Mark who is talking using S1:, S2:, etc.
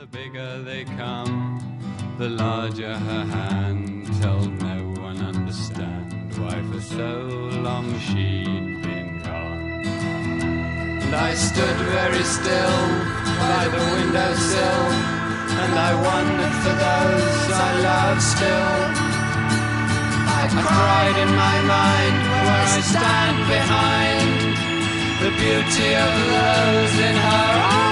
S1: The bigger they come, the larger her hand. Tell no one understand why for so long she'd been gone. And I stood very still by the windowsill, and I wondered for those I loved still. I cried in my mind where I stand behind the beauty of those in her eyes.